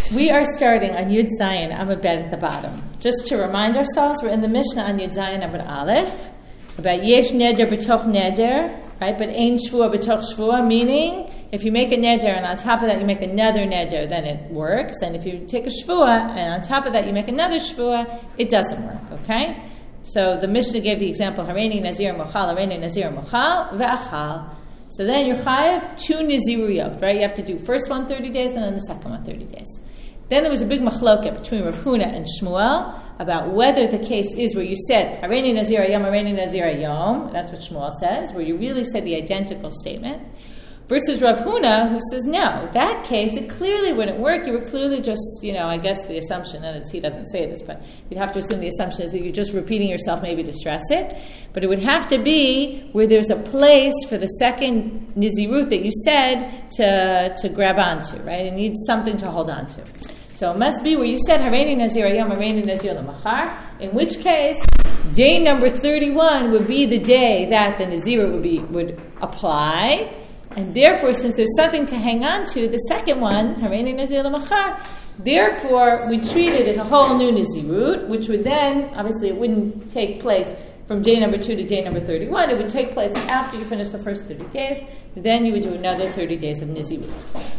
We are starting on Yud Zayin Amud Bet at the bottom. Just to remind ourselves, we're in the Mishnah on Yud Zayin Amud Aleph about Yesh Neder B'toch Neder, right? But Ein Shvua B'toch Shvua, meaning if you make a Neder and on top of that you make another Neder, then it works. And if you take a Shvua and on top of that you make another Shvua, it doesn't work, okay? So the Mishnah gave the example, Hareini Nazir Mochal, Hareini Nazir Mochal, Ve'achal. So then you're chayav 2 niziruyot, right? You have to do first one 30 days and then the second one 30 days. Then there was a big machloket between Rav Huna and Shmuel about whether the case is where you said, Hareini Nazir Hayom, Hareini Nazir Hayom, that's what Shmuel says, where you really said the identical statement, versus Rav Huna, who says, no, that case, it clearly wouldn't work. You were clearly just, I guess the assumption, and he doesn't say this, but you'd have to assume the assumption is that you're just repeating yourself maybe to stress it. But it would have to be where there's a place for the second nizirut that you said to grab onto, right? It needs something to hold on to. So it must be where you said, Hareini Nazir Hayom, Hareini Nazir L'machar, in which case, day number 31 would be the day that the nizirut would apply. And therefore, since there's something to hang on to, the second one, Hareini Nazir L'machar, therefore we treat it as a whole new nizirut, which would then, obviously it wouldn't take place from day number 2 to day number 31. It would take place after you finish the first 30 days. Then you would do another 30 days of nizirut.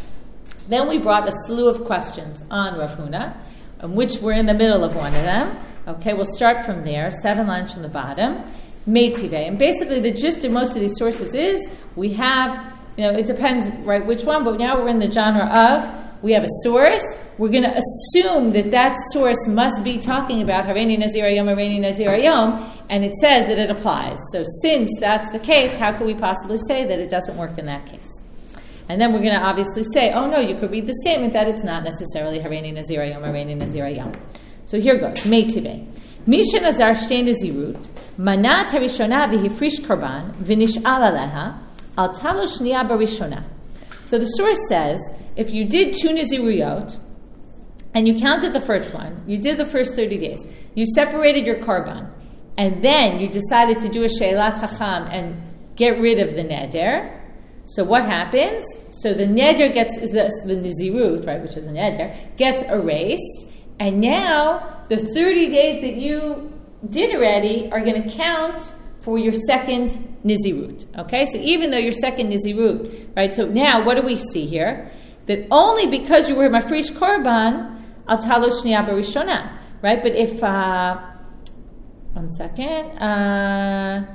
Then we brought a slew of questions on Rav Huna, which we're in the middle of one of them. Okay, we'll start from there, 7 lines from the bottom. Meitive. And basically the gist of most of these sources is we have, it depends, right, which one, but now we're in the genre of, we have a source, we're going to assume that source must be talking about Hareini Nazir Hayom, Hareini Nazir Hayom, and it says that it applies. So since that's the case, how could we possibly say that it doesn't work in that case? And then we're going to obviously say, oh no, you could read the statement that it's not necessarily Hareini Nazir Hayom, Hareini Nazir Hayom. So here goes, Meitive. Misha Nazar Shtei Nazirut, Manat HaRishona v'hifrish Karban, v'nish'al aleha, al talo shniya barishona. So the source says, if you did 2 niziruyot, and you counted the first one, you did the first 30 days, you separated your korban, and then you decided to do a she'elat chacham and get rid of the neder. So what happens? So the neder the nizirut, right, which is a neder, gets erased, and now the 30 days that you did already are going to count for your second nizirut. Okay, so even though your second nizirut, right? So now what do we see here? That only because you were mafrish korban, al talo shniya barishona, right? But if 1 second.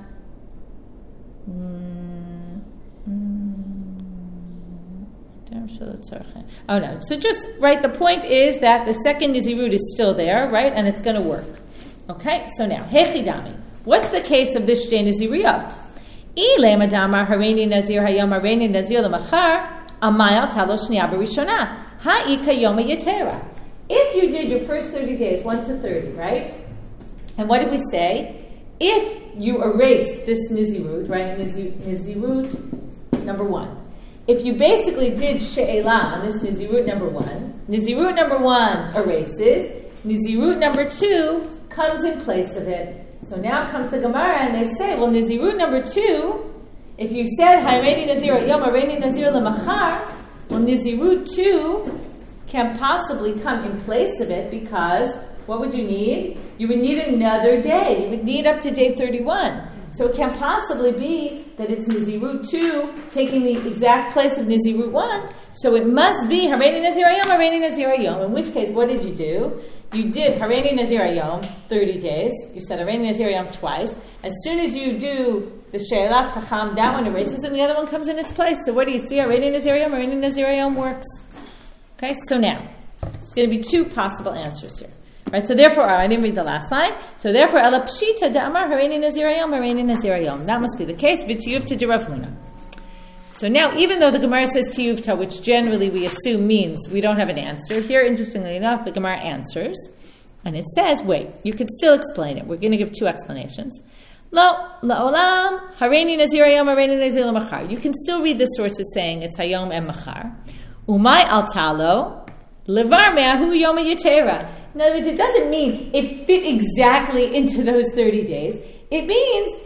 Oh no. So just, right, the point is that the second nizirut is still there, right? And it's going to work. Okay, so now, hechidami. What's the case of this shtei niziriyot? Ile madamar hareini nazir hayom hareini nazir l'machar amayal talo shniya barishona ha'ika yoma yetera. If you did your first 30 days, 1 to 30, right? And what did we say? If you erase this nizirut, right? Nizirut number 1. If you basically did she'elah on this nizirut number 1, nizirut number 1 erases, nizirut number 2 comes in place of it. So now comes the Gemara and they say, well, nizirut number 2, if you said Hareini Nazir Hayom, Hareini Nazir L'machar, well, nizirut 2 can't possibly come in place of it because what would you need? You would need another day. You would need up to day 31. So it can't possibly be that it's Nizirut 2 taking the exact place of Nizirut 1. So it must be Hareini Nazir Hayom, Hareini Nazir Hayom. In which case, what did you do? You did Hareini Nazir Hayom 30 days. You said Hareini Nazir Hayom twice. As soon as you do the She'elat Chacham, that one erases and the other one comes in its place. So what do you see? Hareini Nazir Hayom, Hareini Nazir Hayom works. Okay, so now, it's going to be 2 possible answers here. Right, so therefore, I didn't read the last line. So therefore, ela pshita da'amar hareini nazir hayom, hareini nazir hayom. That must be the case. V'tiyuvta de Rav Huna. So now, even though the Gemara says tiyuvta, which generally we assume means we don't have an answer, here, interestingly enough, the Gemara answers. And it says, wait, you can still explain it. We're going to give 2 explanations. Lo, la'olam, hareini nazir hayom, hareini nazir l'machar. You can still read the sources saying it's hayom and machar. Umay al talo, levar me'ahu yoma yetera. In other words, it doesn't mean it fit exactly into those 30 days. It means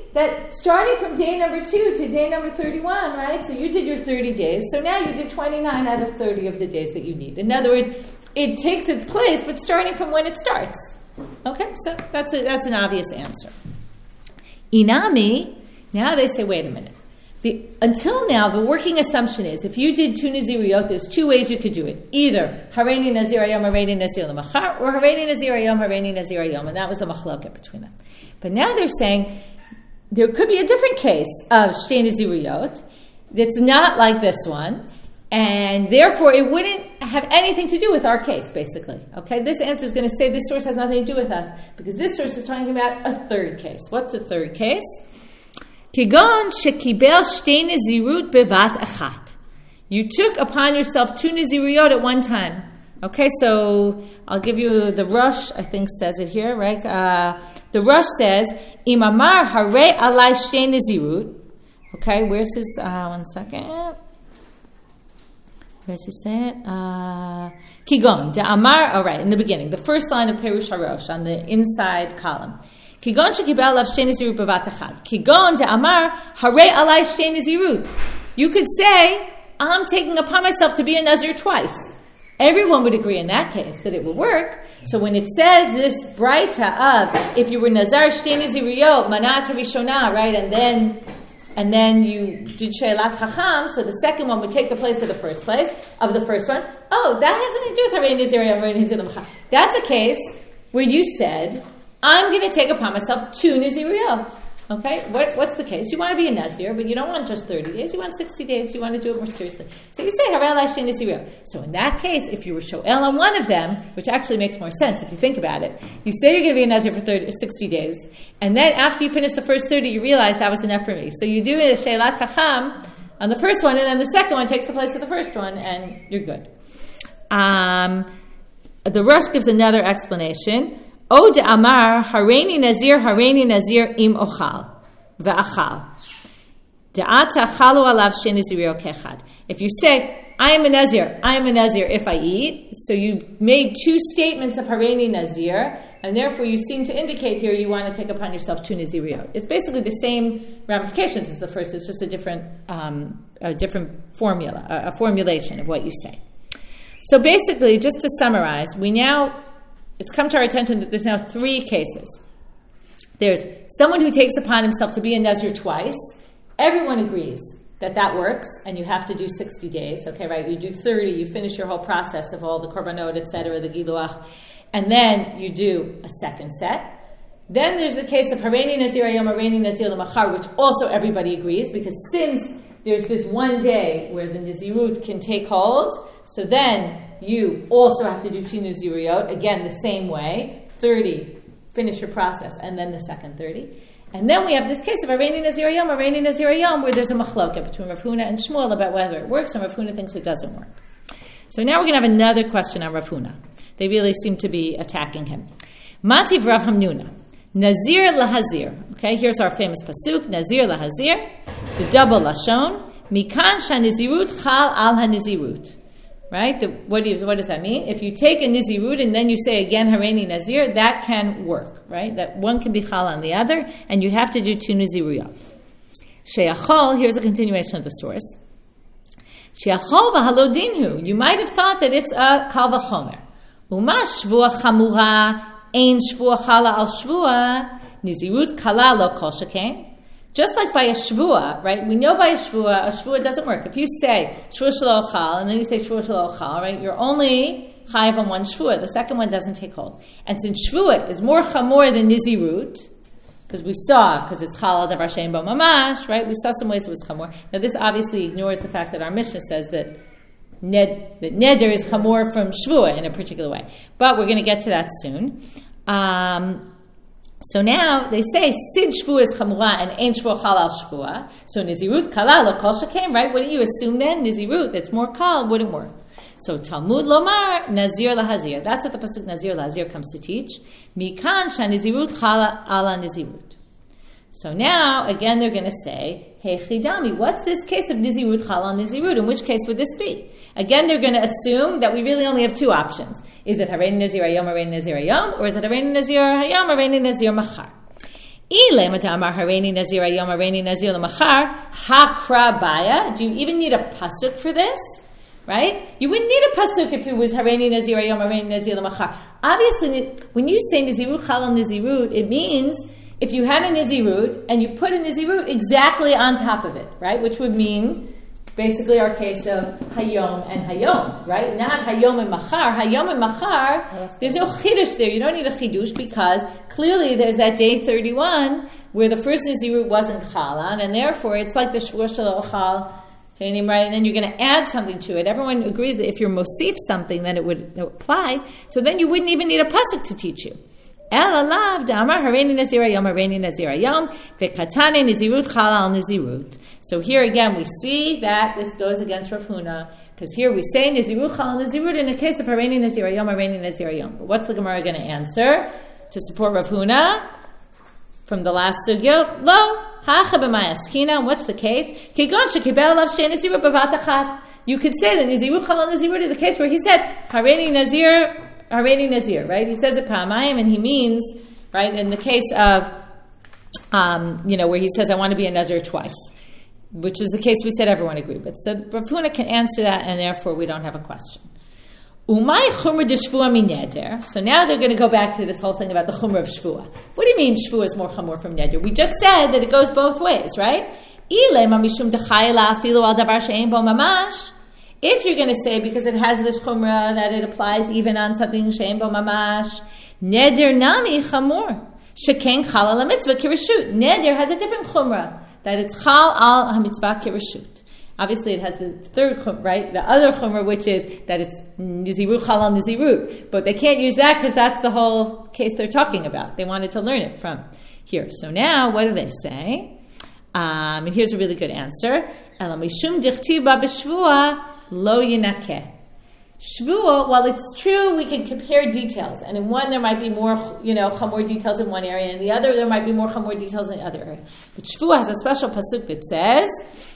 that starting from day number 2 to day number 31, right? So you did your 30 days. So now you did 29 out of 30 of the days that you need. In other words, it takes its place, but starting from when it starts. Okay, so that's an obvious answer. Inami, now they say, wait a minute. Until now, the working assumption is if you did 2 Naziriyot, there's 2 ways you could do it. Either Hareini Nazir Hayom, Hareini Nazir L'Machar, or Hareini Nazir Hayom, Hareini Nazir Hayom, and that was the machloket between them. But now they're saying there could be a different case of Shtei Naziriyot that's not like this one, and therefore it wouldn't have anything to do with our case, basically. Okay, this answer is going to say this source has nothing to do with us, because this source is talking about a third case. What's the third case? Kigon shekibel shtei nazirut bevat achat. You took upon yourself 2 naziriyot at one time. Okay, so I'll give you the Rosh, I think says it here, right? The Rosh says, Im amar harei alai shtei nazirut. Okay, where's his, one second. Where's he say it? Kigon, de amar, all right, in the beginning, the first line of Perush HaRosh, on the inside column. Kigon shekibel alav shtei nazirut bevat achat. Kigon de amar harei alai shtei nazirut. You could say, I'm taking upon myself to be a Nazir twice. Everyone would agree in that case that it would work. So when it says this braita of if you were Nazar shtei naziriyot manat rishona, right, and then you did She'elat Chacham, so the second one would take the place of the first one. Oh, that has nothing to do with Hareini Nazir Hayom, Hareini Nazir L'Machar. That's a case where you said, I'm going to take upon myself 2 Naziriyot. Okay? What's the case? You want to be a Nazir, but you don't want just 30 days. You want 60 days. You want to do it more seriously. So you say, Harei alai shtei naziriyot. So in that case, if you were Shoel on one of them, which actually makes more sense if you think about it, you say you're going to be a Nazir for 60 days, and then after you finish the first 30, you realize that was enough for me. So you do a She'elat Chacham on the first one, and then the second one takes the place of the first one, and you're good. The Rosh gives another explanation. O de amar hareini nazir im ochal ve'achal de'ata chalu alav shtei naziriyot kechad. If you say I am a nazir if I eat, so you made 2 statements of hareini nazir, and therefore you seem to indicate here you want to take upon yourself 2 naziriyot. It's basically the same ramifications as the first. It's just a different formula, a formulation of what you say. So basically, just to summarize, it's come to our attention that there's now 3 cases. There's someone who takes upon himself to be a Nazir twice. Everyone agrees that works, and you have to do 60 days. Okay, right? You do 30, you finish your whole process of all the korbanot, etc., the giluach, and then you do a second set. Then there's the case of Hareini Nazir Hayom, Hareini Nazir L'Machar, which also everybody agrees, because since there's this one day where the Nazirut can take hold, so then you also have to do 2 Naziriyot, again, the same way, 30, finish your process, and then the second 30. And then we have this case of Hareini Nazir Hayom, where there's a machloket between Rav Huna and Shmuel about whether it works, and Rav Huna thinks it doesn't work. So now we're going to have another question on Rav Huna. They really seem to be attacking him. Mativ Rav Hamnuna, Nazir lahazir. Okay, here's our famous pasuk, Nazir lahazir, the double lashon, mikan shanizirut chal al hanizirut. Right? What does that mean? If you take a nizirut and then you say again Hareini Nazir, that can work, right? That one can be chal on the other, and you have to do 2 niziruyot. She'achol, here's a continuation of the source. She'achol v'halodinhu. You might have thought that it's a kal v'chomer. Uma shvua chamura, ein shvua chala al shvua, nizirut kala lo kol shekain. Just like by a shvua, right? We know by a shvua doesn't work. If you say shvua shelo ochal, and then you say shvua shelo ochal, right? You're only chayav on one shvua. The second one doesn't take hold. And since shvua is more chamor than nizirut, because it's chal al davar she'ein bo mamash, right? We saw some ways it was chamor. Now this obviously ignores the fact that our Mishnah says that neder is chamor from shvua in a particular way. But we're going to get to that soon. So now they say sid shvua is chamura and ein shvua chal al shvua. So nizirut kala lo kol shekain, right? Wouldn't you assume then nizirut that's more kal wouldn't work? So Talmud lomar nazir lahazir. That's what the pasuk nazir lahazir comes to teach. Mikan shanizirut chal ala nizirut. So now again they're going to say, hey chidami, what's this case of nizirut chal al nizirut? In which case would this be? Again, they're going to assume that we really only have 2 options. Is it Hareini Nazir Hayom, Hareini Nazir Hayom, or is it Hareini Nazir Hayom, Hareini Nazir Machar? Ile madamar hareini nazir hayom hareini nazir lemachar hakra baya. Do you even need a pasuk for this? Right? You wouldn't need a pasuk if it was hareini nazir hayom hareini nazir lemachar. Obviously, when you say nizirut chalal nizirut, it means if you had a nizirut and you put a nizirut exactly on top of it, right? Which would mean basically our case of hayom and hayom, right? Not hayom and machar. Hayom and machar, there's no chidush there. You don't need a chidush because clearly there's that day 31 where the first nizirut wasn't chalan, and therefore it's like the shvur shelo ochal, right? And then you're going to add something to it. Everyone agrees that if you're mosif something, then it would apply. So then you wouldn't even need a pasuk to teach you. El alav da'amar hareini nazir hayom hareini nazir hayom ve'katane nizirut chalal nizirut. So here again we see that this goes against Rav Huna, because here we say nizirut chalal nizirut in the case of hareini nazir hayom hareini nazir hayom. But what's the Gemara going to answer to support Rav Huna from the last sugya? Lo hacha b'mayaskina. What's the case? Kigon shekibel alav shtei nizirut b'vat achat. You could say that nizirut chalal nizirut is a case where he said hareini nazir. Hareini Nazir, right? He says it pamayim, and he means, right, in the case of, where he says, I want to be a Nazir twice, which is the case we said everyone agreed with. So Rav Huna can answer that, and therefore we don't have a question. Umay chumra de shvua min neder. So now they're going to go back to this whole thing about the chumra of shvua. What do you mean shvua is more chamor from neder? We just said that it goes both ways, right? Ile ma mishum dechayla afilu al davar she'ein bo mamash. If you're going to say, because it has this chumrah, that it applies even on something she'ein bo mamash, neder nami chamor, sheken chal al mitzvah kirishut. Neder has a different chumrah, that it's chal al ha-mitzvah kirishut. Obviously, it has the third chumrah, right? The other chumrah, which is that it's nizirut chal al nizirut. But they can't use that because that's the whole case they're talking about. They wanted to learn it from here. So now, what do they say? And here's a really good answer. Ela mishum dichtiv ba b'shvua lo yinakeh. Shvua, while it's true, we can compare details. And in one, there might be more, chamor details in one area. And in the other, there might be more chamor details in the other area. But Shvua has a special pasuk that says,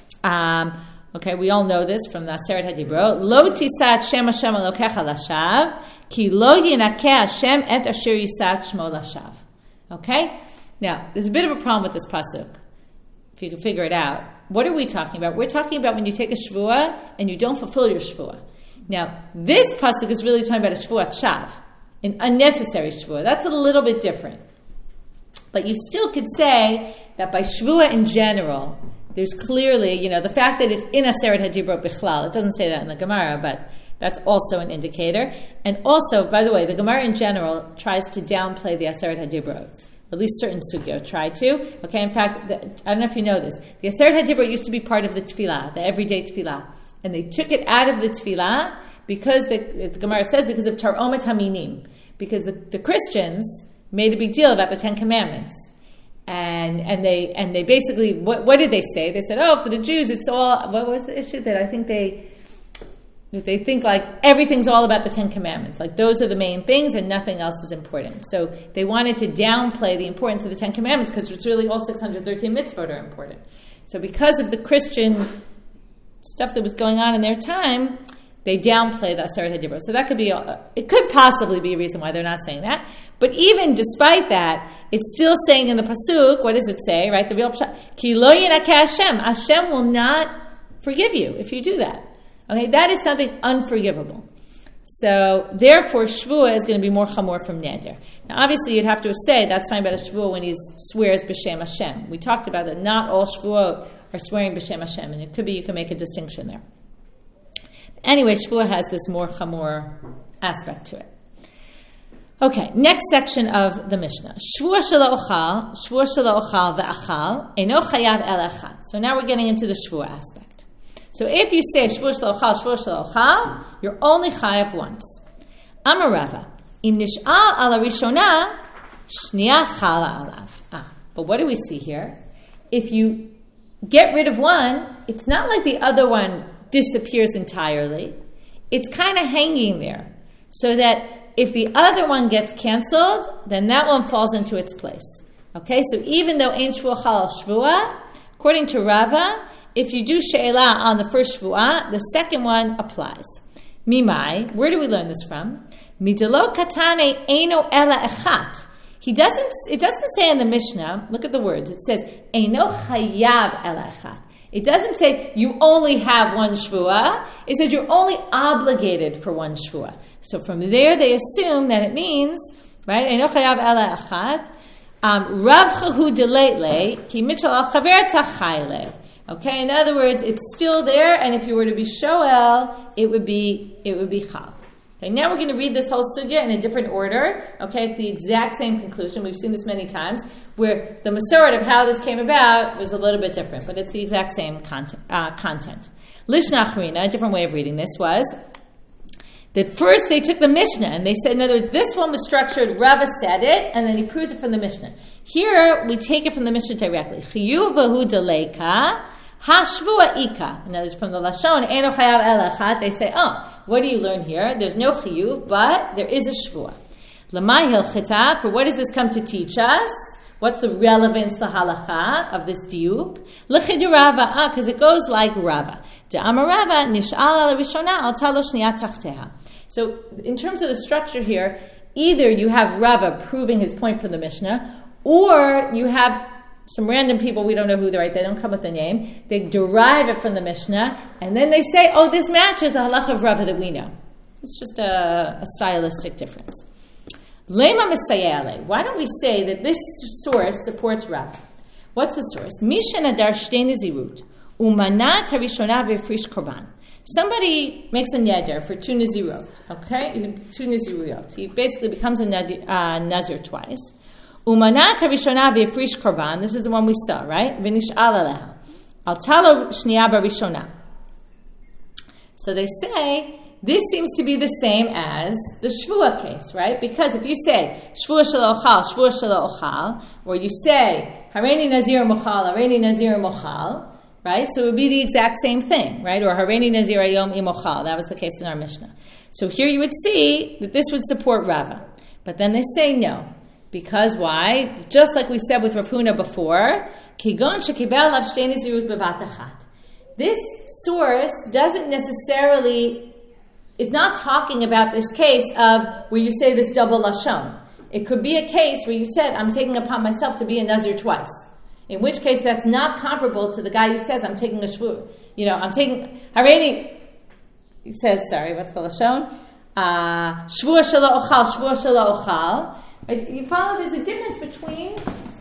we all know this from the Aseret HaDibrot, Lo tisat Shem Hashem Elokecha lashav, ki lo yinakeh Hashem et asher yisat shmo lashav. Okay? Now, there's a bit of a problem with this pasuk. If you can figure it out. What are we talking about? We're talking about when you take a shvua and you don't fulfill your shvua. Now, this pasuk is really talking about a shvuat shav, an unnecessary shvua. That's a little bit different. But you still could say that by shvua in general, there's clearly, the fact that it's in Aseret HaDibrot Bichlal, it doesn't say that in the Gemara, but that's also an indicator. And also, by the way, the Gemara in general tries to downplay the Aseret HaDibrot. At least certain sugya try to. Okay, in fact, I don't know if you know this. The Aseret HaDibrot used to be part of the tefillah, the everyday tefillah. And they took it out of the tefillah because the Gemara says because of taromat haminim. Because the Christians made a big deal about the Ten Commandments. And they basically, what did they say? They said, for the Jews, it's all, what was the issue? That I think they think like everything's all about the Ten Commandments. Like those are the main things and nothing else is important. So they wanted to downplay the importance of the Ten Commandments because it's really all 613 mitzvot are important. So because of the Christian stuff that was going on in their time, they downplay the Aseret HaDibrot. So that it could possibly be a reason why they're not saying that. But even despite that, it's still saying in the pasuk, what does it say, right? The real pshat, Ki lo yinakeh Hashem. Hashem will not forgive you if you do that. Okay, that is something unforgivable. So therefore, shvua is going to be more chamor from neder. Now, obviously, you'd have to say that's talking about a shvua when he swears b'shem Hashem. We talked about that. Not all shvuot are swearing b'shem Hashem, and it could be you can make a distinction there. Anyway, shvua has this more chamor aspect to it. Okay, next section of the Mishnah. Shvua shelo ochal ve'achal eno chayav el echad. So now we're getting into the shvua aspect. So if you say shvua shelo ochal, you're only chayav once. Amar Rava, im nish'al ala rishona, shniya chala alav. But what do we see here? If you get rid of one, it's not like the other one disappears entirely. It's kind of hanging there. So that if the other one gets canceled, then that one falls into its place. Okay, so even though ein shvua chal shvua, according to Rava, if you do she'elah on the first shvua, the second one applies. Mimai, where do we learn this from? Midelo katane eino ela echat. It doesn't say in the Mishnah, look at the words, it says, Eino chayav el echad. It doesn't say you only have one shvuah. It says you're only obligated for one shvuah. So from there they assume that it means, right, Eino chayav el echad, Rav chahu deleitle, ki mitchel al chaver tachayle. Okay, in other words, it's still there, and if you were to be shoel, it would be chal. Okay, now we're going to read this whole sugya in a different order. Okay, it's the exact same conclusion. We've seen this many times, where the masorah of how this came about was a little bit different, but it's the exact same content. Lishna achrina, a different way of reading this was that first they took the Mishnah and they said, in other words, this one was structured, Rava said it, and then he proves it from the Mishnah. Here, we take it from the Mishnah directly. Chiyuv v'hu deleika, ha-shvua ika. In other words, from the Lashon, Eino chayav el echad, they say, what do you learn here? There's no chiyuv, but there is a shvua. Lamai hilchita, for what does this come to teach us? What's the relevance, the halacha of this diuk? L'chidu Rava, because it goes like Rava. De'amar Rava, nish'al al rishona al talo shniya tachteha. So, in terms of the structure here, either you have Rava proving his point from the Mishnah, or you have some random people, we don't know who they're, right? They don't come with the name. They derive it from the Mishnah, and then they say, this matches the halacha of Rava that we know. It's just a stylistic difference. Lema Misayale. Why don't we say that this source supports Rava? What's the source? Mishana dar shtei nazirut umanat harishona v'frish korban. Somebody makes a neder for 2 nazirot. Okay, 2 nazirot. He basically becomes a nazir twice. Umanat harishona v'frish korban. This is the one we saw, right? V'nish'al aleha al talo shniya barishona. So they say, this seems to be the same as the shvuah case, right? Because if you say, shvuah shelo ochal, or you say, hareini nazir mochal, right? So it would be the exact same thing, right? Or hareini nazir ayom imochal. That was the case in our Mishnah. So here you would see that this would support Rava. But then they say no. Because why? Just like we said with Rav Huna before, kigon shekibel lav shtei nazirut bevat achat. This source doesn't necessarily, is not talking about this case of where you say this double lashon. It could be a case where you said, I'm taking upon myself to be a nazir twice. In which case, that's not comparable to the guy who says, I'm taking a shvuah. I'm taking, hareini, he says, what's the lashon? Shvuah shelo ochal. You follow, there's a difference between,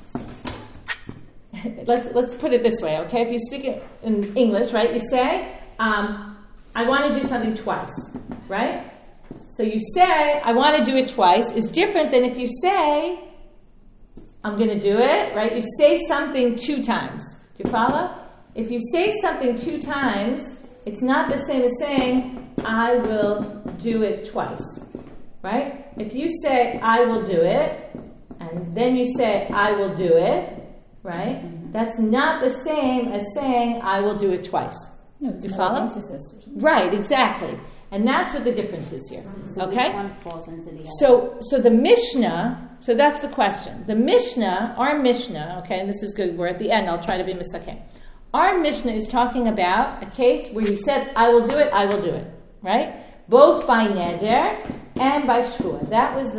let's put it this way, okay? If you speak it in English, right, you say, I want to do something twice, right? So you say, I want to do it twice, is different than if you say, I'm going to do it, right? You say something 2 times. Do you follow? If you say something 2 times, it's not the same as saying, I will do it twice, right? If you say, I will do it, and then you say, I will do it, right? Mm-hmm. That's not the same as saying, I will do it twice. No, do you follow? Emphasis. Right, exactly. And that's what the difference is here. So okay? Which one falls into the other? So the Mishnah, so that's the question. The Mishnah, our Mishnah, okay, and this is good, we're at the end, I'll try to be misakeh. Our Mishnah is talking about a case where you said, I will do it, right? Both by neder and by shvuah. That was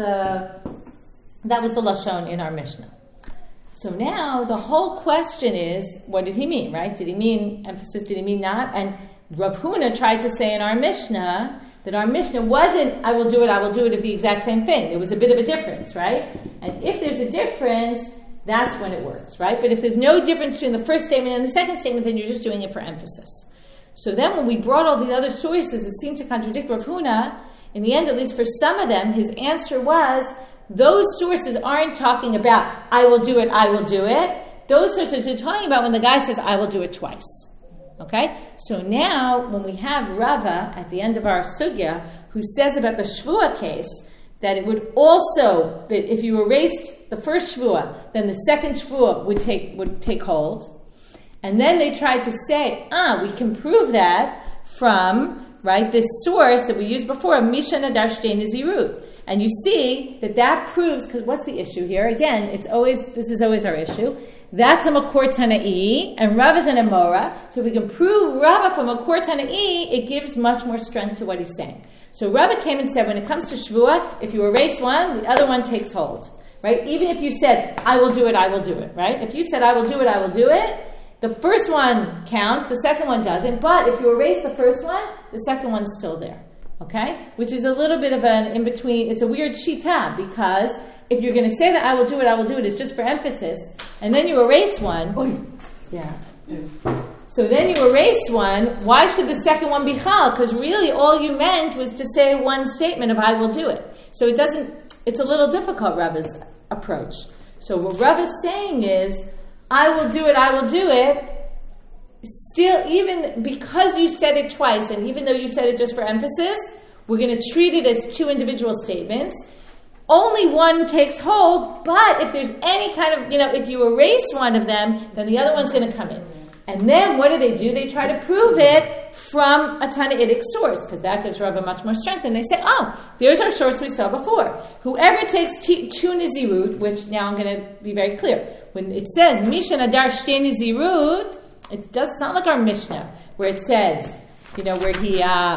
the lashon in our Mishnah. So now the whole question is, what did he mean, right? Did he mean emphasis? Did he mean not? And Rav Huna tried to say in our Mishnah that our Mishnah wasn't, I will do it of the exact same thing. There was a bit of a difference, right? And if there's a difference, that's when it works, right? But if there's no difference between the first statement and the second statement, then you're just doing it for emphasis. So then when we brought all the other sources that seemed to contradict Rav Huna, in the end, at least for some of them, his answer was, those sources aren't talking about, I will do it. Those sources are talking about when the guy says, I will do it twice. Okay? So now, when we have Rava at the end of our sugya, who says about the shvuah case, that it would also, that if you erased the first shvuah, then the second shvuah would take hold. And then they tried to say, we can prove that from, right, this source that we used before, Mishana dar shtei nazirut. And you see that proves, because what's the issue here? Again, this is always our issue. That's a Makor Tana'i, and Rav is an Amora. So if we can prove Rava from Makor Tana'i, it gives much more strength to what he's saying. So Rava came and said, when it comes to Shvuah, if you erase one, the other one takes hold. right? Even if you said, I will do it, right? If you said, I will do it, the first one counts, the second one doesn't, but if you erase the first one, the second one's still there, okay? Which is a little bit of an in-between, it's a weird shita, because if you're going to say that I will do it is just for emphasis, and then you erase one, so then you erase one, why should the second one be chal? Because really all you meant was to say one statement of I will do it. So it's a little difficult, Rava's approach. So what Rava's saying is, I will do it, still, even because you said it twice, and even though you said it just for emphasis, we're going to treat it as two individual statements. Only one takes hold, but if there's any kind of, if you erase one of them, then the other one's going to come in. And then what do? They try to prove it from a Tanaitic source, because that gives Rava much more strength. And they say, there's our source we saw before. Whoever takes two Nizirut, which now I'm going to be very clear, when it says Mishnah Adar Shtei Nizirut, it does sound like our Mishnah, where it says, where he,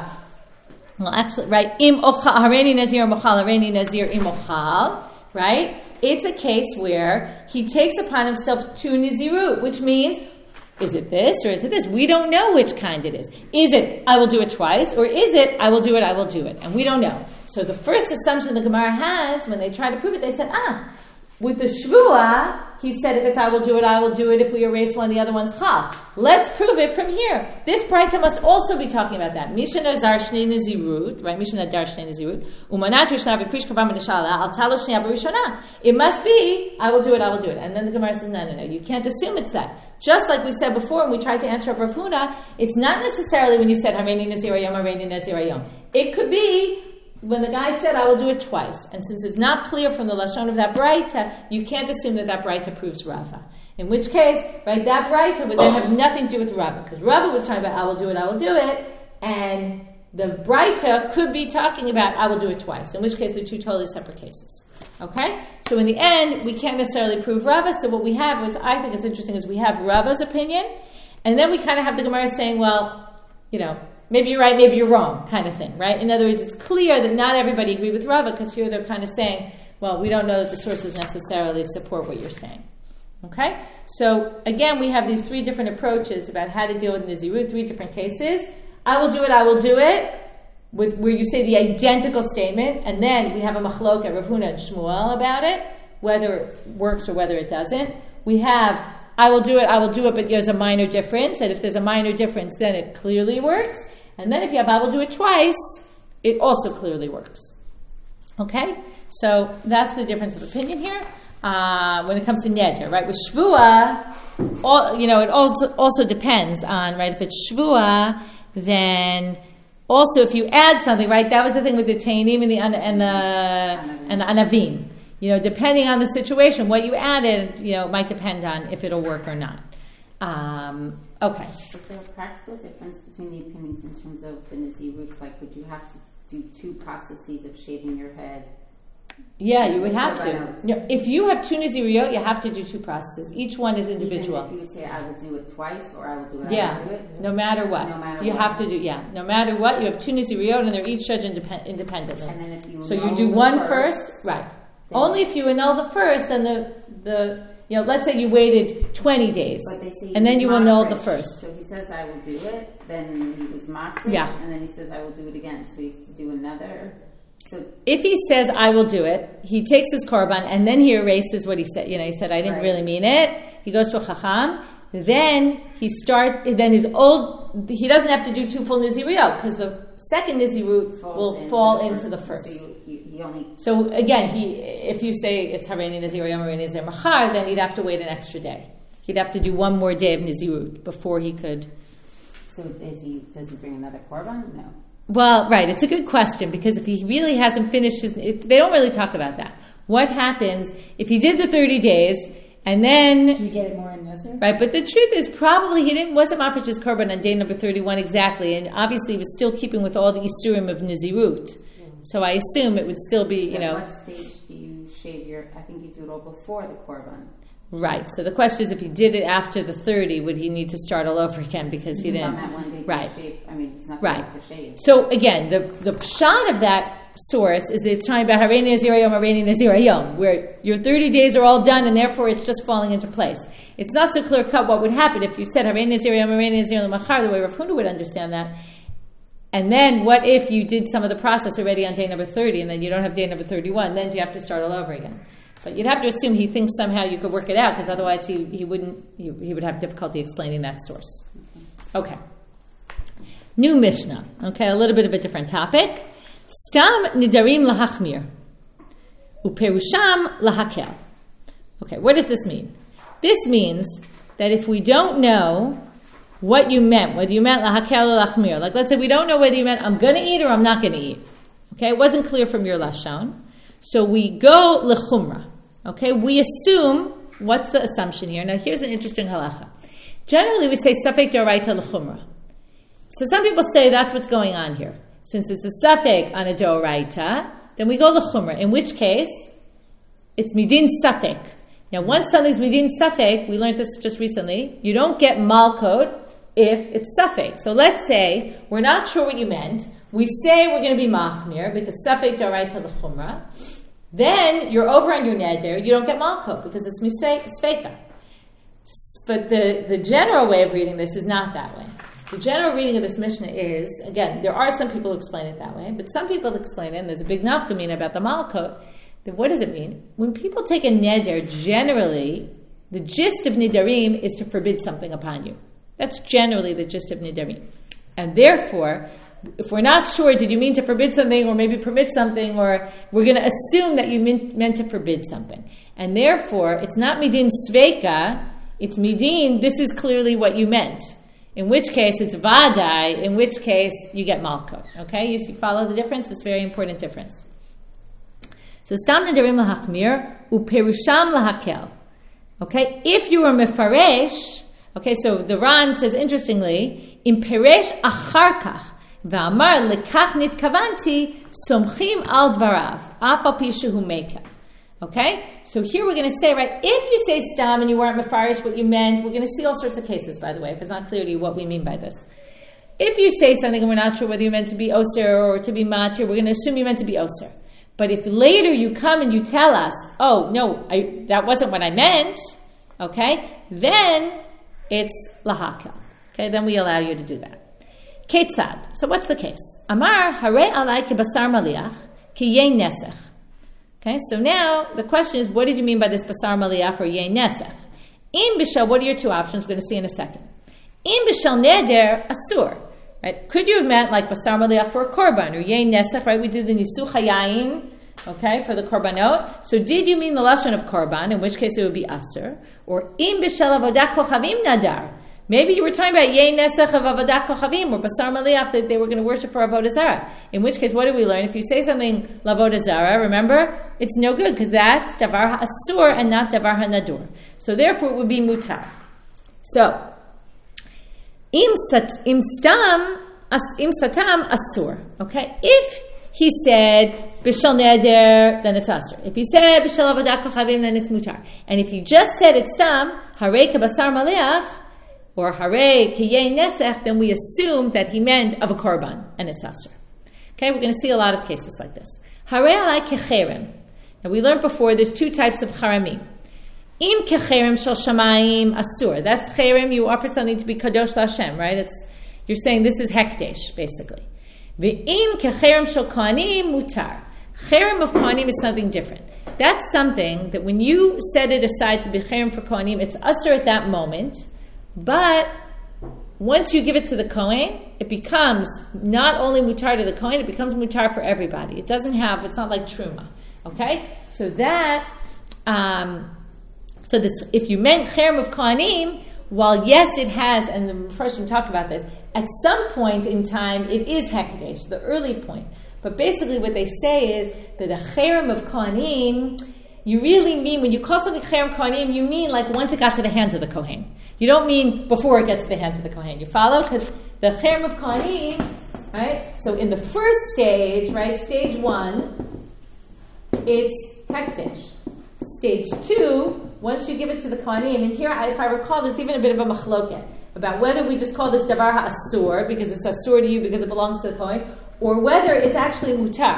right, Im Ochal, Hareini Nazir Mochal, Hareini Nazir Im Ochal, right? It's a case where he takes upon himself two Nizirut, which means, is it this or is it this? We don't know which kind it is. Is it, I will do it twice, or is it, I will do it, and we don't know. So the first assumption the Gemara has, when they try to prove it, they said, with the Shvuah, he said, if it's I will do it, if we erase one, the other one's chal. Let's prove it from here. This Braita must also be talking about that. Mishnah Azar Shnei Nizirut, right? Mishnah Adar Shnei Nizirut. Umanat Rishna v'Frish Kavam B'Nishala, Al Talo Shneya B'Rishona. It must be, I will do it. And then the Gemara says, no. You can't assume it's that. Just like we said before, when we tried to answer Rav Huna, it's not necessarily when you said, Hareini Nazir Hayom, Hareini Nazir Hayom. It could be when the guy said, I will do it twice. And since it's not clear from the Lashon of that Braita, you can't assume that Braita proves Rava. In which case, right, that Braita would then have nothing to do with Rava. Because Rava was talking about, I will do it. And the Braita could be talking about, I will do it twice. In which case, they're two totally separate cases. Okay? So in the end, we can't necessarily prove Rava. So what we have is, I think it's interesting, is we have Rava's opinion. And then we kind of have the Gemara saying, well, maybe you're right, maybe you're wrong, kind of thing, right? In other words, it's clear that not everybody agree with Rava, because here they're kind of saying, well, we don't know that the sources necessarily support what you're saying. Okay? So, again, we have these three different approaches about how to deal with Nizirut, three different cases. I will do it, where you say the identical statement, and then we have a machlok at Rav Huna and Shmuel about it, whether it works or whether it doesn't. We have, I will do it, but there's a minor difference, and if there's a minor difference, then it clearly works. And then if you have I will do it twice, it also clearly works. Okay? So that's the difference of opinion here. When it comes to neder, right? With shvuah, it also depends on, right? If it's shvuah, then also if you add something, right? That was the thing with the tainim and the anavim. Depending on the situation, what you added, might depend on if it'll work or not. Okay. Is there a practical difference between the opinions in terms of the Nizirut? Like, would you have to do two processes of shaving your head? Yeah, you would have to. If you have two Niziriyot, you have to do two processes. Each one is individual. Even if you would say, I will do it twice, or I will do it, I will do it? No matter what. You have to do, no matter what, you have two Niziriyot, and they're each judged independently. And then if you you do one first, right. Only if you annul the first, then the let's say you waited 20 days, and then you annul the first. So he says, I will do it, then he was mafresh, and then he says, I will do it again. So he has to do another. So if he says, I will do it, he takes his korban, and then he erases what he said. He said, I didn't really mean it. He goes to a chacham. Then he doesn't have to do two full Niziriyot, because the second Nizirut will fall into the first. So again, if you say it's Hareini Nazir Yom Hareini Nazir Machar, then he'd have to wait an extra day. He'd have to do one more day of Nizirut before he could. So does he bring another korban? No. Well, right. It's a good question, because if he really hasn't finished they don't really talk about that. What happens if he did the 30 days and then? Do you get it more in Nazir? Right, but the truth is probably he wasn't mafresh his korban on day number 31 exactly, and obviously he was still keeping with all the isurim of Nizirut. So I assume it would still be, At what stage do you shave I think you do it all before the korban. Right. So the question is, if he did it after the 30, would he need to start all over again because he didn't? On that one day right. To shave. I mean, it's not right to shave. So again, the shot of that source is that it's talking about Harei Nazir Yom, Harei Nazir Yom, where your 30 days are all done and therefore it's just falling into place. It's not so clear cut what would happen if you said Harei Nazir Yom, Harei Nazir Yom Machar, the way Rav Huna would understand that. And then what if you did some of the process already on day number 30 and then you don't have day number 31? Then you have to start all over again. But you'd have to assume he thinks somehow you could work it out, because otherwise he would have difficulty explaining that source. Okay. New Mishnah. Okay, a little bit of a different topic. Stam nidarim lahachmir, uperusham lahakel. Okay, what does this mean? This means that if we don't know what you meant, whether you meant lahakel or lahachmir, like let's say we don't know whether you meant I'm going to eat or I'm not going to eat. Okay, it wasn't clear from your lashon, so we go lechumra. Okay, we assume. What's the assumption here? Now, here's an interesting halacha. Generally, we say safek d'oraita lechumra. So some people say that's what's going on here. Since it's a safek on a d'oraita, then we go lechumra. In which case, it's midin safek. Now, once something's midin safek, we learned this just recently, you don't get malkot if it's safek. So let's say we're not sure what you meant. We say we're going to be machmir because safek d'oraita lechumra. Then you're over on your neder. You don't get malkot because it's misfeika. But the general way of reading this is not that way. The general reading of this Mishnah is, again, there are some people who explain it that way, but some people explain it, and there's a big nafkamina about the malkot. Then what does it mean? When people take a neder, generally, the gist of nidarim is to forbid something upon you. That's generally the gist of nidarim. And therefore, if we're not sure, did you mean to forbid something or maybe permit something, or we're going to assume that you meant to forbid something. And therefore, it's not midin sveika, it's midin, this is clearly what you meant. In which case, it's vadai, in which case, you get malkot. Okay? You see, follow the difference? It's a very important difference. So, stam nadarim lahachmir, uperusham lahakel. Okay? If you were mefaresh, okay, so the Ran says, interestingly, im peresh acharkach, v'amar lekach nitkavanti, somchim al dvarav, af al pi shehu meka. Okay? So here we're going to say, right, if you say stam and you weren't mefarish what you meant, we're going to see all sorts of cases, by the way, if it's not clear to you what we mean by this. If you say something and we're not sure whether you meant to be oser or to be matir, we're going to assume you meant to be oser. But if later you come and you tell us, oh, no, that wasn't what I meant, okay, then it's lahakel. Okay, then we allow you to do that. Ketzad. So what's the case? Amar harei alai kebasar maliach ki yein nesech. Okay, so now the question is, what did you mean by this basar maliach or yein nesech? In bishal, what are your two options? We're going to see in a second. In bishal neder asur. Right? Could you have meant like basar maliach for a korban or yein nesech? Right? We did the nisuch hayayin, okay, for the korbanot. So did you mean the lashon of korban? In which case it would be asur. Or in bishal avodah kochavim nadar. Maybe you were talking about yein nesech of avodah kochavim or basar maliach that they were going to worship for avodah zarah. In which case, what do we learn? If you say something lavodah zarah, remember, it's no good because that's davar ha'asur and not davar ha'nadur. So therefore, it would be mutar. So, im satam asur. Okay, if he said bishal neder, then it's asur. If he said bishal avodah kochavim, then it's mutar. And if he just said it's stam harei kabasar maliach, or harei kiyei nesech, then we assume that he meant of a korban, and it's asur. Okay, we're going to see a lot of cases like this. Harei alai kecherem. Now we learned before there's two types of haramim. Im kecherem shel shamayim asur. That's cherem, you offer something to be kadosh l'Hashem, right? You're saying this is hekdesh, basically. Ve'im kecherem shel kohanim mutar. Cherem of kohanim is something different. That's something that when you set it aside to be cherem for kohanim, it's asur at that moment. But once you give it to the Kohen, it becomes not only mutar to the Kohen, it becomes mutar for everybody. It's not like truma. Okay? So that, if you meant cherem of Kohanim, while yes it has, and the Mepharshim talk about this, at some point in time it is hekadesh, the early point. But basically what they say is that the cherem of Kohanim, you really mean, when you call something cherem Kohanim, you mean like once it got to the hands of the Kohen. You don't mean before it gets to the hands of the Kohen. You follow? Because the cherem of Kohanim, right? So in the first stage, right, stage 1, it's hekdesh. Stage 2, once you give it to the Kohanim, and here, if I recall, there's even a bit of a machloket about whether we just call this davar ha'asur, because it's asur to you because it belongs to the Kohen, or whether it's actually mutar.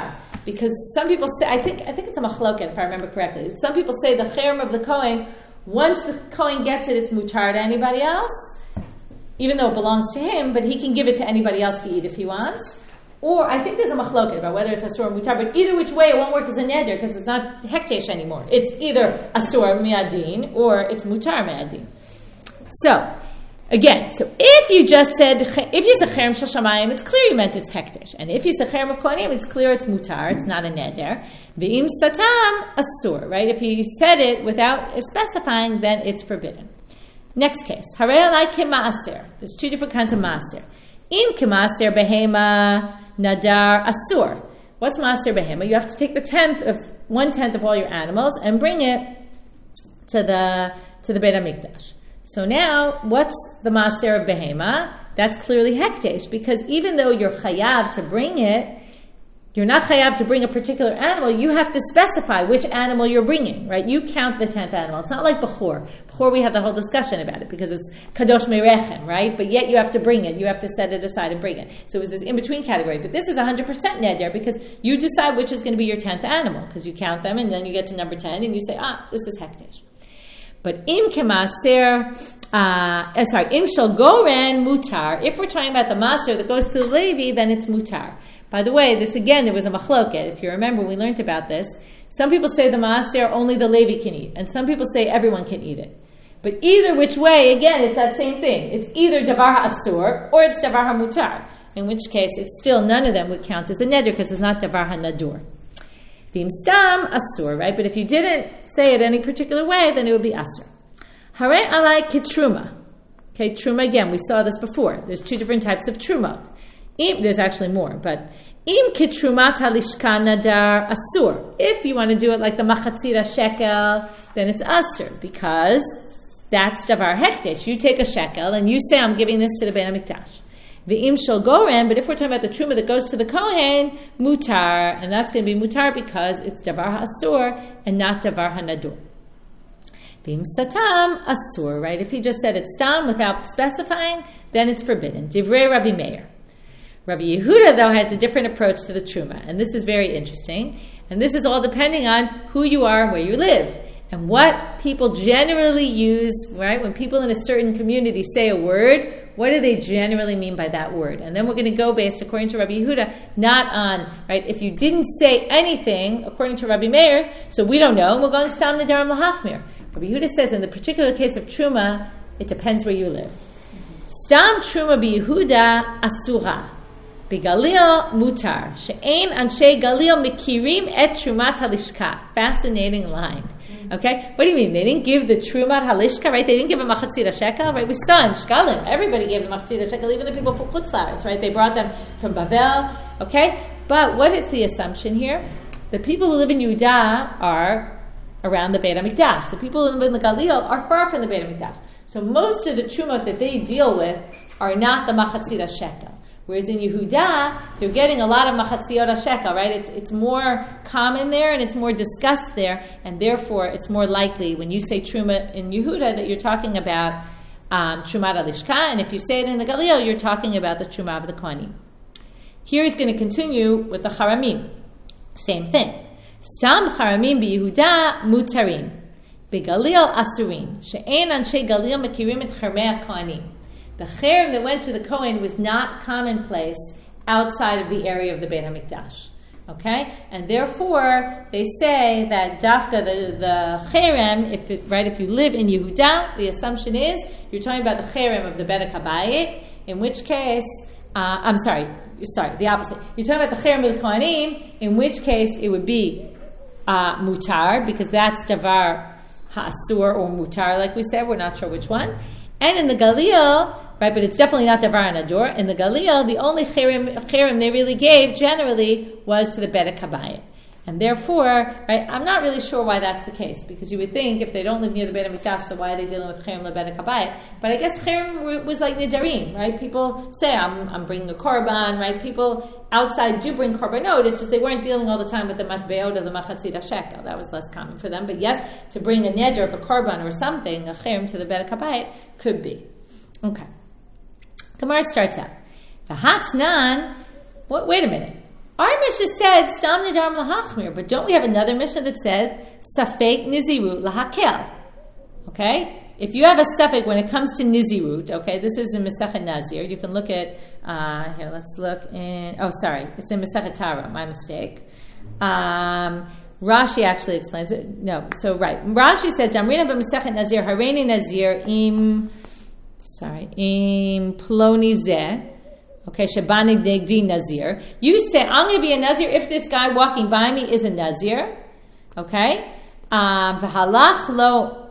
Because some people say, I think it's a machloket, if I remember correctly. Some people say the cherem of the Kohen, once the Kohen gets it, it's mutar to anybody else, even though it belongs to him, but he can give it to anybody else to eat if he wants. Or I think there's a machloket about whether it's asur or mutar, but either which way it won't work as a neder because it's not hektesh anymore. It's either asur miadin or it's mutar miadin. So, again, if you just said cherem shel shamayim, it's clear you meant it's hektesh. And if you said cherem of kohanim, it's clear it's mutar, it's not a neder. V'im satam, asur, right? If you said it without specifying, then it's forbidden. Next case, harei alai k'ma'aser. There's two different kinds of ma'aser. Im k'ma'aser behema nadar asur. What's ma'aser behema? You have to take 1/10 of all your animals and bring it to the Beit HaMikdash. So now, what's the Maaser of Behema? That's clearly hektesh, because even though you're chayav to bring it, you're not chayav to bring a particular animal, you have to specify which animal you're bringing, right? You count the 10th animal. It's not like Bechor. Bechor, we had the whole discussion about it, because it's Kadosh Merechem, right? But yet you have to bring it. You have to set it aside and bring it. So it was this in-between category. But this is 100% neder, because you decide which is going to be your 10th animal, because you count them, and then you get to number 10, and you say, this is hektesh. But im kemaser, im shel goren mutar. If we're talking about the maser that goes to the Levi, then it's mutar. By the way, there was a machloket. If you remember, we learned about this. Some people say the maser only the Levi can eat, and some people say everyone can eat it. But either which way, again, it's that same thing. It's either davar ha'asur or it's davar ha'mutar. In which case, it's still none of them would count as a neder because it's not davar ha'nadur. V'im stam asur, right? But if you didn't say it any particular way, then it would be asur. Harei alai ketruma. Okay, truma again. We saw this before. There's two different types of trumot. There's actually more, but im ketrumat halishka nadar asur. If you want to do it like the machatzira shekel, then it's asur because that's davar hektesh. You take a shekel and you say, I'm giving this to the Beit HaMikdash. V'im shel goren, but if we're talking about the truma that goes to the Kohen, mutar, and that's going to be mutar because it's davar ha'asur and not davar ha'nadur. V'im satam, asur, right? If he just said it's stam without specifying, then it's forbidden. Divrei Rabbi Meir. Rabbi Yehuda, though, has a different approach to the truma, and this is very interesting. And this is all depending on who you are and where you live. And what people generally use, right? When people in a certain community say a word, what do they generally mean by that word? And then we're going to go based, according to Rabbi Yehuda, not on, right, if you didn't say anything, according to Rabbi Meir, so we don't know, we're going stam nedarim lahachmir. Rabbi Yehuda says in the particular case of truma, it depends where you live. Stam truma bi Yehuda asura. Begalil mutar. She'ein anshe Galil mikirim et trumat halishka. Fascinating line. Okay? What do you mean? They didn't give the trumat halishka, right? They didn't give a machatzira shekel, right? We saw in Shkalim, everybody gave the machatzira shekel, even the people from Chutz La'aretz, right? They brought them from Bavel, okay? But what is the assumption here? The people who live in Yehuda are around the Beit HaMikdash. The people who live in the Galil are far from the Beit HaMikdash. So most of the trumot that they deal with are not the machatzira shekel. Whereas in Yehuda, they're getting a lot of machatziyot shekel, right? It's more common there and it's more discussed there, and therefore it's more likely when you say truma in Yehuda that you're talking about trumat alishka, and if you say it in the Galil, you're talking about the truma of the kohanim. Here he's going to continue with the charamim. Same thing. Stam charamim b'Yehuda mutarim, b'Galil asurin, she'en anshe Galil mekirim et charmei kohanim. The cherem that went to the Kohen was not commonplace outside of the area of the Beit HaMikdash. Okay? And therefore, they say that dafka, the cherem, if you live in Yehuda, the assumption is, you're talking about the cherem of the Bedek HaBayit, in which case, the opposite. You're talking about the cherem of the Kohanim, in which case it would be mutar, because that's davar ha'asur or mutar, like we said, we're not sure which one. And in the Galil, right, but it's definitely not davar ha'nadur. In the Galil, the only cherem they really gave, generally, was to the Bedek HaBayit. And therefore, right, I'm not really sure why that's the case, because you would think if they don't live near the Beit HaMikdash, so why are they dealing with cherem leBedek HaBayit? But I guess cherem was like nidarim, right? People say, I'm bringing a korban, right? People outside do bring korbanot, it's just they weren't dealing all the time with the matbeot of the machatzira shekel. That was less common for them. But yes, to bring a neder of a korban or something, a cherem to the Bedek HaBayit, could be. Okay. Gemara starts out. V'hatznan, wait a minute. Our Mishnah said Stam Nidarim Lahachmir, but don't we have another Mishnah that said Safek Nizirut Lahakel? Okay? If you have a suffix when it comes to Nizirut, okay, this is in Masechet Nazir. You can look at, here, let's look in, it's in Masechet Tara, my mistake. Rashi actually explains it. No, so right. Rashi says, Damrina b'Masechet Nazir, Hareini Nazir im ploni zeh. Okay, Shabani Negdi Nazir. You say, I'm going to be a Nazir if this guy walking by me is a Nazir. Okay? V'halach lo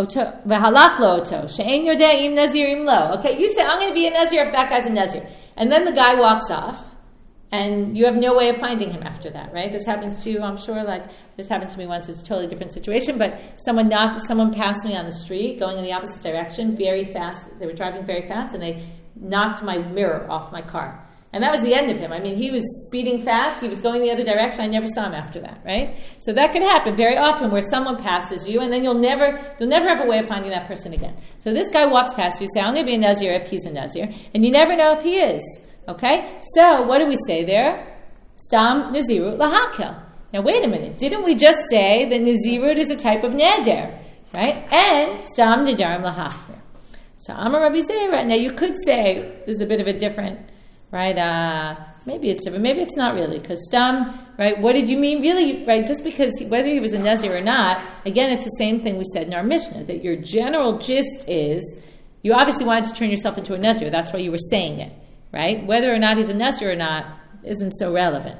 oto. She'en yodeh im Nazir im lo. Okay, you say, I'm going to be a Nazir if that guy's a Nazir. And then the guy walks off, and you have no way of finding him after that, right? This happens to you, I'm sure, like, this happened to me once. It's a totally different situation, but someone passed me on the street, going in the opposite direction, very fast. They were driving very fast, and they knocked my mirror off my car. And that was the end of him. I mean, he was speeding fast. He was going the other direction. I never saw him after that, right? So that can happen very often where someone passes you and then you'll never have a way of finding that person again. So this guy walks past you. You say, I'm going to be a Nazir if he's a Nazir. And you never know if he is. Okay? So what do we say there? Stam Nazirut Lahakel. Now wait a minute. Didn't we just say that Nazirut is a type of Neder? Right? And Stam Nidarim Lahakel. So Amar Rabbi Zera. Now you could say this is a bit of a different, right? Maybe it's different. Maybe it's not really, because Stam, right? What did you mean, really? Right? Just because whether he was a Nazir or not, again, it's the same thing we said in our Mishnah, that your general gist is you obviously wanted to turn yourself into a Nazir. That's why you were saying it, right? Whether or not he's a Nazir or not isn't so relevant.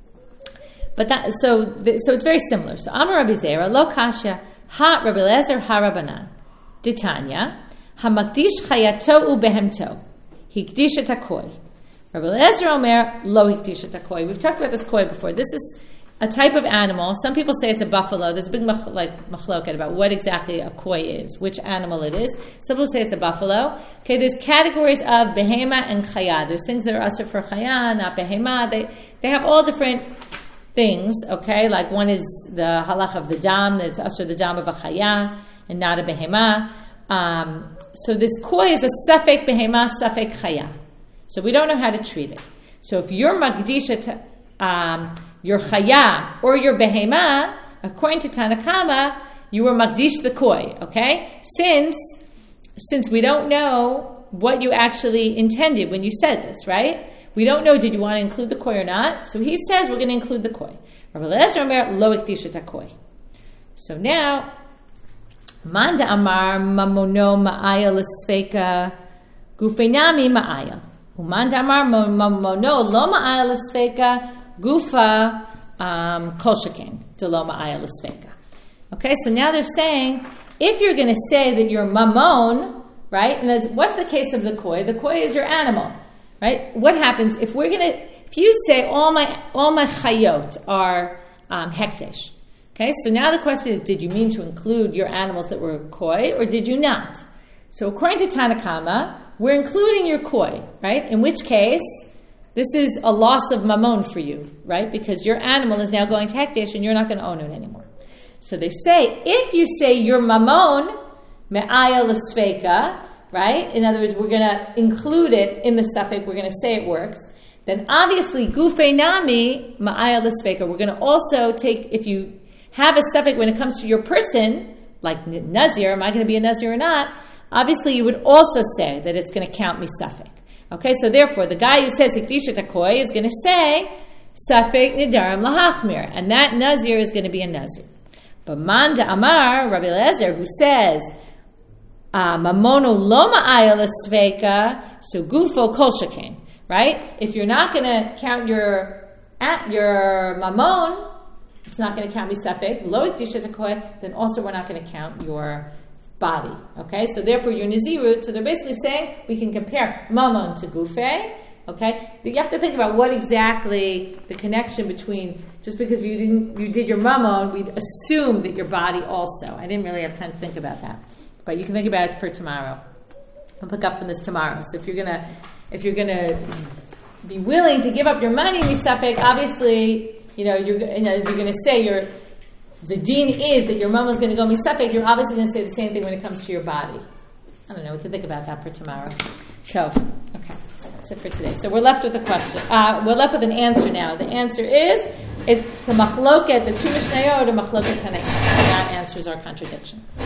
But that so it's very similar. So Amar Rabbi Zera, Lo Kasha Ha Rabbi Eliezer Ha Rabbanan Ditanya. Hamakdish chayato ubehemto. Hikdish et hakoi. Rabbi Eliezer Omer lo hikdish et hakoi. We've talked about this koi before. This is a type of animal. Some people say it's a buffalo. There's a big machloket about what exactly a koi is, which animal it is. Some people say it's a buffalo. Okay, there's categories of behema and chaya. There's things that are asur for chaya, not behema. They have all different things. Okay, like one is the halach of the dam. That's asur the dam of a chaya and not a behema. So this koi is a safek behema, safek chaya. So we don't know how to treat it. So if you're magdisha, your chaya or your behema, according to Tanakama, you were magdish the koi. Okay, since we don't know what you actually intended when you said this, right? We don't know, did you want to include the koi or not? So he says we're going to include the koi. Rabbi Eliezer Omer lo ikdisha ta koi. So now. Manda amar mamono ma'aya l'sfeika gufeinami ma'aya. Umanda amar mamono lo ma'aya l'sfeika gufa kol sheken de lo ma'aya l'sfeika. Okay, so now they're saying, if you're going to say that you're mamon, right, and what's the case of the koi? The koi is your animal, right? What happens if you say all my chayot are hekdesh? Okay, so now the question is, did you mean to include your animals that were koi, or did you not? So according to Tanakama, we're including your koi, right? In which case, this is a loss of mamon for you, right? Because your animal is now going to hekdesh and you're not going to own it anymore. So they say, if you say your mamon, me'aya l'sfeika, right? In other words, we're going to include it in the suffix, we're going to say it works. Then obviously, gufei nami, ma'aya l'sfeika, we're going to also take, if you have a suffix when it comes to your person, like Nazir, am I going to be a Nazir or not? Obviously, you would also say that it's going to count me suffix. Okay, so therefore, the guy who says Hikdisha Takoi is going to say suffix Nidarim Lahachmir, and that Nazir is going to be a Nazir. But Manda Amar, Rabbi Eliezer, who says Mamono Loma Ayala Sveka, so Gufo Kol Shaken, right? If you're not going to count your Mamon, it's not going to count me suffix, lo Hikdisha Takoi, then also we're not going to count your body. Okay, so therefore your Nazirut, so they're basically saying we can compare Mamon to Gufe. Okay, you have to think about what exactly the connection between, just because you did your Mamon, we'd assume that your body also. I didn't really have time to think about that, but you can think about it for tomorrow. I'll pick up from this tomorrow. So if you're gonna be willing to give up your money, Misafek, obviously, as you're gonna say the deen is that your mama is going to go misafek, you're obviously going to say the same thing when it comes to your body. I don't know. We can think about that for tomorrow. So, okay. That's it for today. So we're left with a question. We're left with an answer now. The answer is, it's the machloket, the two mishnayot, or the machloket tanaim. That answers our contradiction.